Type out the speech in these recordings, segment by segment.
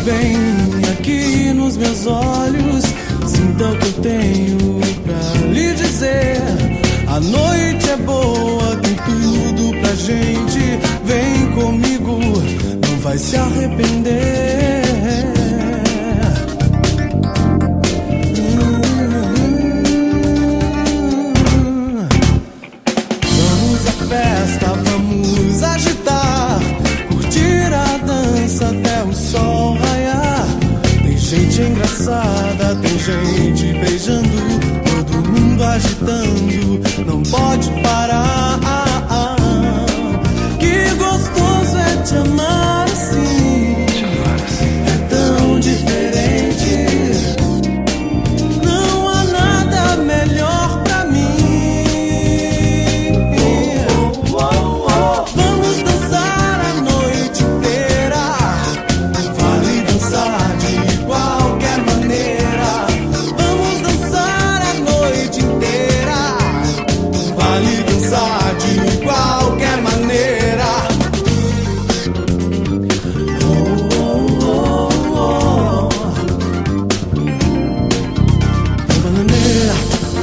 bem aqui nos meus olhos, sinta o que eu tenho pra lhe dizer. A noite é boa, tem tudo pra gente. Vem comigo, não vai se arrepender. Vamos à festa, vamos agitar, curtir a dança até o sol raiar. Tem gente engraçada, tem gente beijando, todo mundo agitando, não pode parar. Que gostoso é te amar assim, é tão diferente. Não há nada melhor pra mim. Vamos dançar a noite inteira, vale dançar de qualquer maneira. Vamos dançar a noite inteira, vale dançar de qualquer maneira. Bananeira.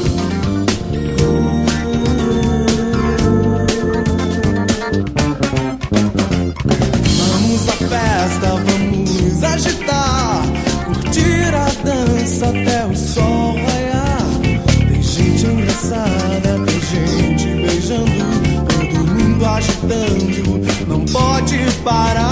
Vamos à festa, vamos agitar, curtir a dança até o sol raiar. Tem gente engraçada, tem gente beijando, todo mundo agitando, não pode parar.